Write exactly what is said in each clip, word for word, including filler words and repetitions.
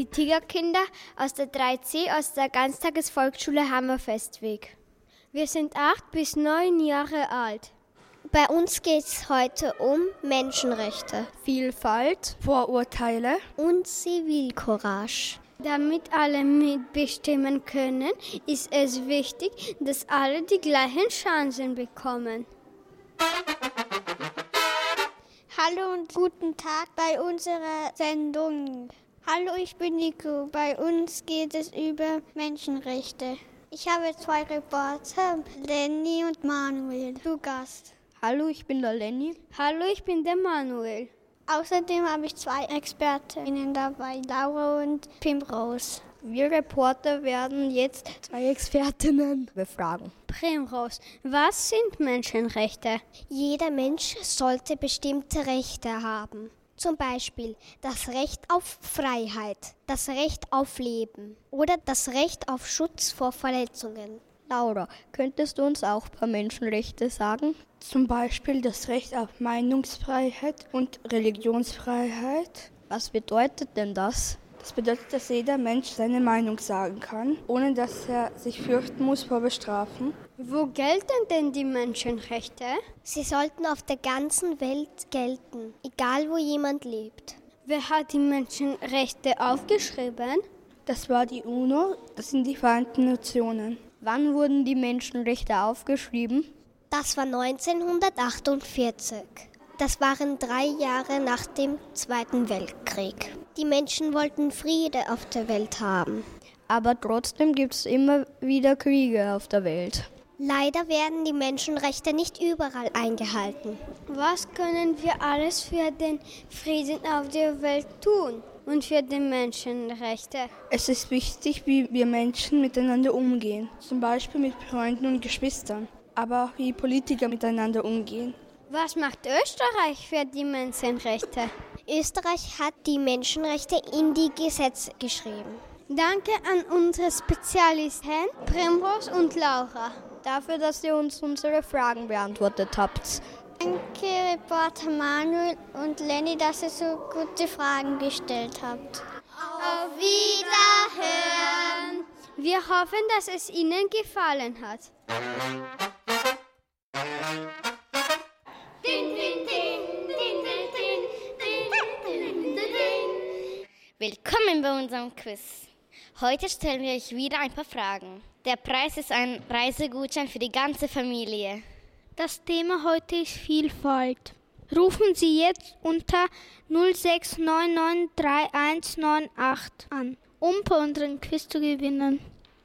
die Tigerkinder aus der drei C aus der Ganztagesvolksschule Hammerfestweg. Wir sind acht bis neun Jahre alt. Bei uns geht es heute um Menschenrechte, Vielfalt, Vorurteile und Zivilcourage. Damit alle mitbestimmen können, ist es wichtig, dass alle die gleichen Chancen bekommen. Hallo und guten Tag bei unserer Sendung. Hallo, ich bin Nico. Bei uns geht es über Menschenrechte. Ich habe zwei Reporter, Lenny und Manuel, zu Gast. Hallo, ich bin der Lenny. Hallo, ich bin der Manuel. Außerdem habe ich zwei Expertinnen dabei, Laura und Primrose. Wir Reporter werden jetzt zwei Expertinnen befragen. Primrose, was sind Menschenrechte? Jeder Mensch sollte bestimmte Rechte haben. Zum Beispiel das Recht auf Freiheit, das Recht auf Leben oder das Recht auf Schutz vor Verletzungen. Laura, könntest du uns auch ein paar Menschenrechte sagen? Zum Beispiel das Recht auf Meinungsfreiheit und Religionsfreiheit. Was bedeutet denn das? Das bedeutet, dass jeder Mensch seine Meinung sagen kann, ohne dass er sich fürchten muss vor Bestrafen. Wo gelten denn die Menschenrechte? Sie sollten auf der ganzen Welt gelten, egal wo jemand lebt. Wer hat die Menschenrechte aufgeschrieben? Das war die UNO, das sind die Vereinten Nationen. Wann wurden die Menschenrechte aufgeschrieben? Das war neunzehnhundertachtundvierzig. Das waren drei Jahre nach dem Zweiten Weltkrieg. Die Menschen wollten Friede auf der Welt haben. Aber trotzdem gibt es immer wieder Kriege auf der Welt. Leider werden die Menschenrechte nicht überall eingehalten. Was können wir alles für den Frieden auf der Welt tun und für die Menschenrechte? Es ist wichtig, wie wir Menschen miteinander umgehen, zum Beispiel mit Freunden und Geschwistern, aber auch wie Politiker miteinander umgehen. Was macht Österreich für die Menschenrechte? Österreich hat die Menschenrechte in die Gesetze geschrieben. Danke an unsere Spezialisten Primrose und Laura. Dafür, dass ihr uns unsere Fragen beantwortet habt. Danke, Reporter Manuel und Lenny, dass ihr so gute Fragen gestellt habt. Auf Wiederhören! Wir hoffen, dass es Ihnen gefallen hat. Willkommen bei unserem Quiz. Heute stellen wir euch wieder ein paar Fragen. Der Preis ist ein Reisegutschein für die ganze Familie. Das Thema heute ist Vielfalt. Rufen Sie jetzt unter null sechs neun neun drei eins neun acht an, um bei unserem Quiz zu gewinnen.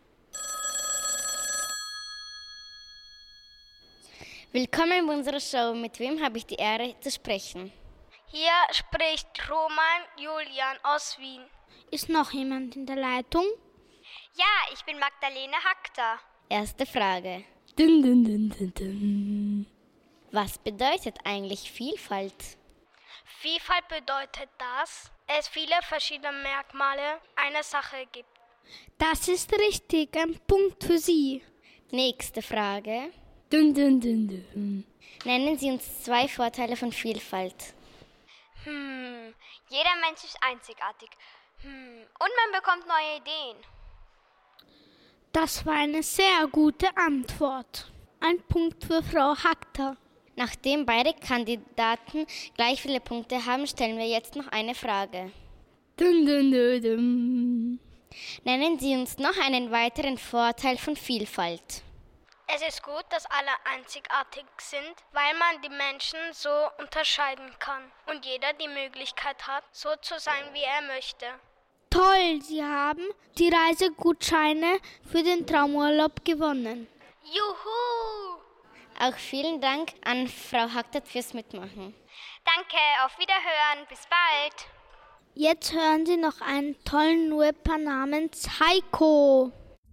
Willkommen bei unserer Show. Mit wem habe ich die Ehre zu sprechen? Hier spricht Roman Julian aus Wien. Ist noch jemand in der Leitung? Ja, ich bin Magdalene Hackter. Erste Frage. Dun, dun, dun, dun, dun. Was bedeutet eigentlich Vielfalt? Vielfalt bedeutet, dass es viele verschiedene Merkmale einer Sache gibt. Das ist richtig, ein Punkt für Sie. Nächste Frage. Dun, dun, dun, dun. Nennen Sie uns zwei Vorteile von Vielfalt. Hm, jeder Mensch ist einzigartig. Hm, und man bekommt neue Ideen. Das war eine sehr gute Antwort. Ein Punkt für Frau Hackter. Nachdem beide Kandidaten gleich viele Punkte haben, stellen wir jetzt noch eine Frage. Dun, dun, dun, dun. Nennen Sie uns noch einen weiteren Vorteil von Vielfalt. Es ist gut, dass alle einzigartig sind, weil man die Menschen so unterscheiden kann und jeder die Möglichkeit hat, so zu sein, wie er möchte. Toll, Sie haben die Reisegutscheine für den Traumurlaub gewonnen. Juhu! Auch vielen Dank an Frau Hackter fürs Mitmachen. Danke, auf Wiederhören, bis bald. Jetzt hören Sie noch einen tollen Rapper namens Heiko.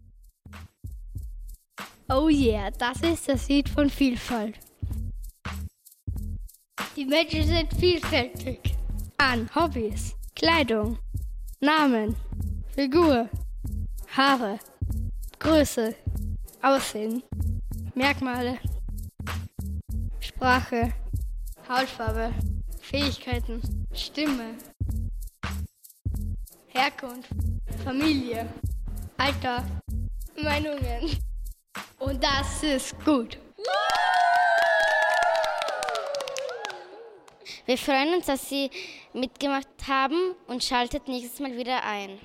Oh yeah, das ist das Lied von Vielfalt. Die Menschen sind vielfältig. An Hobbys, Kleidung, Namen, Figur, Haare, Größe, Aussehen, Merkmale, Sprache, Hautfarbe, Fähigkeiten, Stimme, Herkunft, Familie, Alter, Meinungen. Und das ist gut. Wir freuen uns, dass Sie mitgemacht haben und schaltet nächstes Mal wieder ein.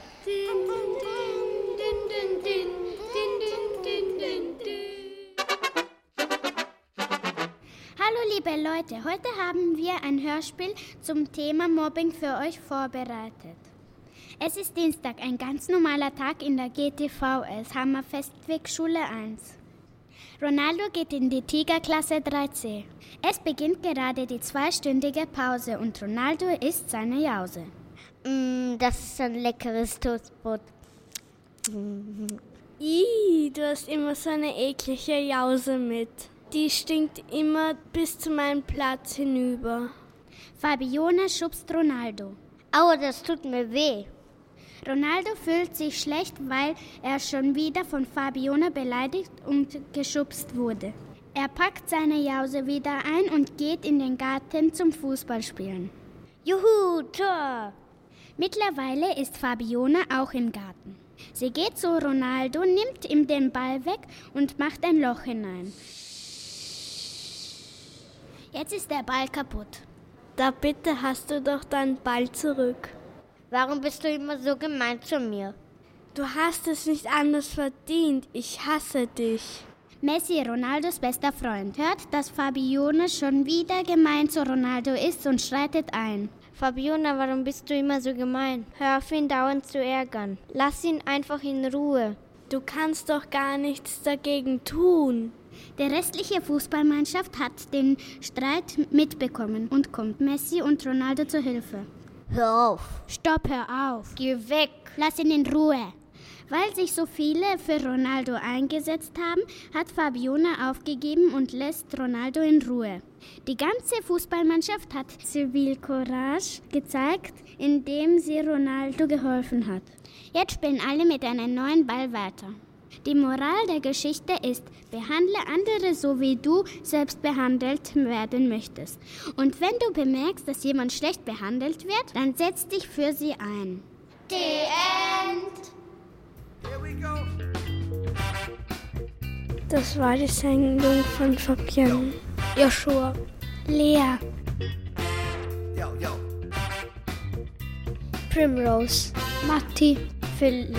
Hallo liebe Leute, heute haben wir ein Hörspiel zum Thema Mobbing für euch vorbereitet. Es ist Dienstag, ein ganz normaler Tag in der G T V S, Hammerfestweg Schule eins. Ronaldo geht in die Tigerklasse drei C. Es beginnt gerade die zweistündige Pause und Ronaldo isst seine Jause. Mm, das ist ein leckeres Toastbrot. Ih, du hast immer so eine eklige Jause mit. Die stinkt immer bis zu meinem Platz hinüber. Fabione schubst Ronaldo. Aua, das tut mir weh. Ronaldo fühlt sich schlecht, weil er schon wieder von Fabione beleidigt und geschubst wurde. Er packt seine Jause wieder ein und geht in den Garten zum Fußballspielen. Juhu, Tor! Mittlerweile ist Fabione auch im Garten. Sie geht zu Ronaldo, nimmt ihm den Ball weg und macht ein Loch hinein. Jetzt ist der Ball kaputt. Da bitte hast du doch deinen Ball zurück. Warum bist du immer so gemein zu mir? Du hast es nicht anders verdient. Ich hasse dich. Messi, Ronaldos bester Freund, hört, dass Fabione schon wieder gemein zu Ronaldo ist und schreitet ein. Fabione, warum bist du immer so gemein? Hör auf, ihn dauernd zu ärgern. Lass ihn einfach in Ruhe. Du kannst doch gar nichts dagegen tun. Die restliche Fußballmannschaft hat den Streit mitbekommen und kommt Messi und Ronaldo zur Hilfe. Hör auf. Stopp, hör auf. Geh weg. Lass ihn in Ruhe. Weil sich so viele für Ronaldo eingesetzt haben, hat Fabione aufgegeben und lässt Ronaldo in Ruhe. Die ganze Fußballmannschaft hat Zivilcourage gezeigt, indem sie Ronaldo geholfen hat. Jetzt spielen alle mit einem neuen Ball weiter. Die Moral der Geschichte ist, behandle andere so, wie du selbst behandelt werden möchtest. Und wenn du bemerkst, dass jemand schlecht behandelt wird, dann setz dich für sie ein. The End. Here we go. Das war die Sendung von Fabienne, Joshua, Lea, Yo, yo. Primrose, Matti, Philipp,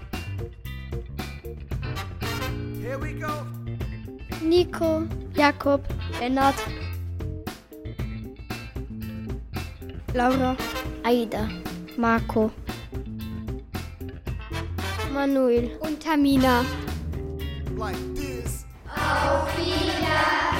Here we go. Nico, Jakob, Lennart, Laura, Aida, Marco, Manuel und Tamina. Like this. Auf Wiedersehen.